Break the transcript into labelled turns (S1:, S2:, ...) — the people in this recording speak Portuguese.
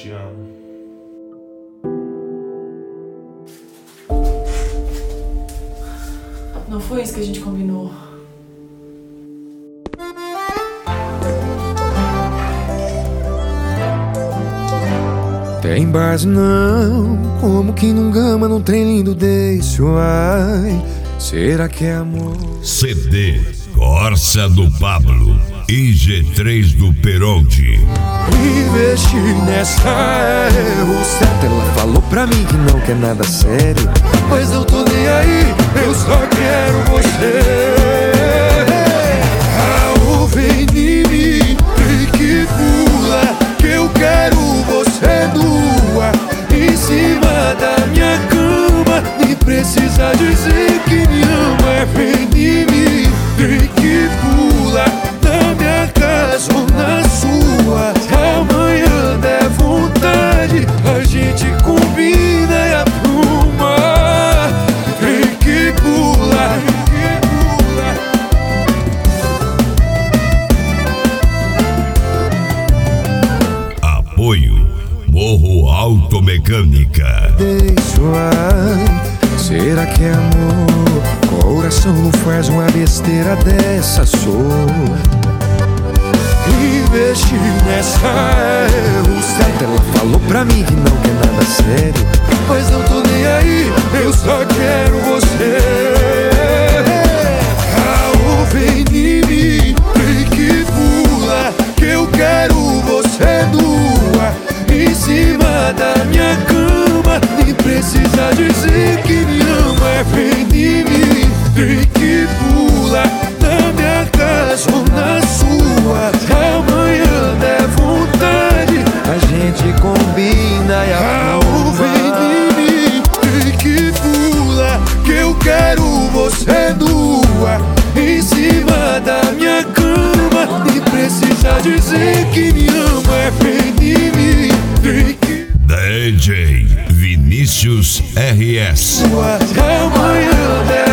S1: te amo.
S2: Não foi isso que a gente combinou.
S3: Tem base não, como que num gama num trem lindo desse, ai, será que é amor?
S4: CD Corsa do Pablo e G3 do Peroldi.
S3: Investir nessa é o certo. Ela falou pra mim que não quer nada sério, mas não tô nem aí, eu só quero você. Ah, vem em mim e que pula, que eu quero você nua em cima da minha cama. Nem precisa dizer que me ama. Vem em mim e que pula na minha casa ou na sua. Amanhã der vontade, a gente combina e apruma. Vem que pula, vem que pula.
S4: Apoio Morro Automecânica.
S3: Deixo, ai, será que é amor? Coração não faz uma besteira dessa, sou. Investir nessa é o certo. Ela falou pra mim que não quer nada sério, mas não tô nem aí, eu só quero você. Ah, vem em mim e que pula, que eu quero você nua em cima da minha cama. Nem precisa dizer que me ama. Vem em mim e que pula na minha casa ou na sua. Amanhã der vontade, a gente combina e aprova. Vem em mim e que pula, que eu quero você nua em cima da minha cama. Nem precisa dizer que me ama. Vem em mim e que
S4: DJ Vinícius RS.
S3: amanhã der